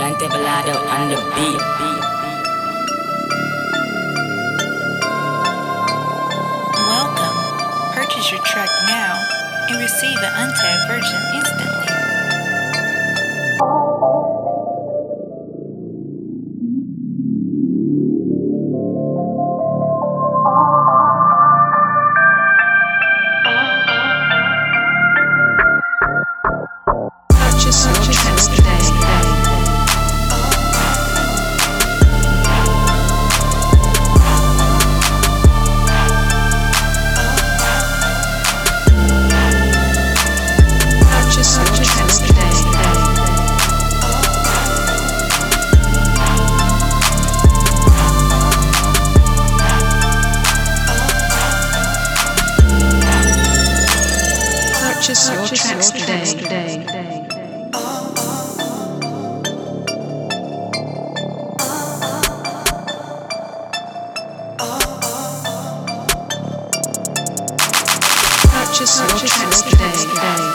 Cantebellado on the beat. Welcome. Purchase your track now and receive an untagged version instantly. Purchase your tracks today. Purchase your tracks today. Purchase your tracks today. Purchase your tracks today.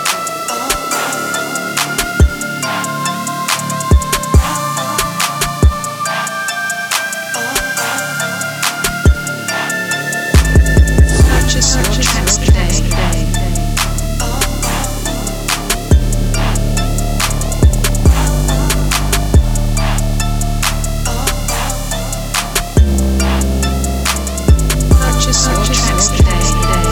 Purchase your tracks today. Purchase your tracks today.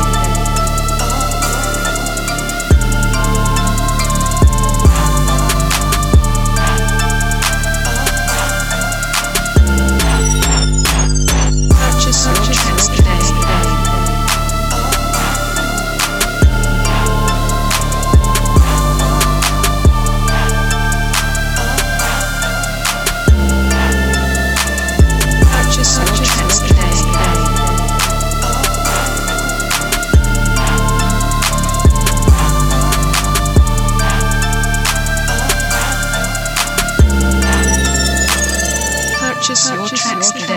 Purchase your tracks today. Purchase your tracks today. Purchase your tracks today.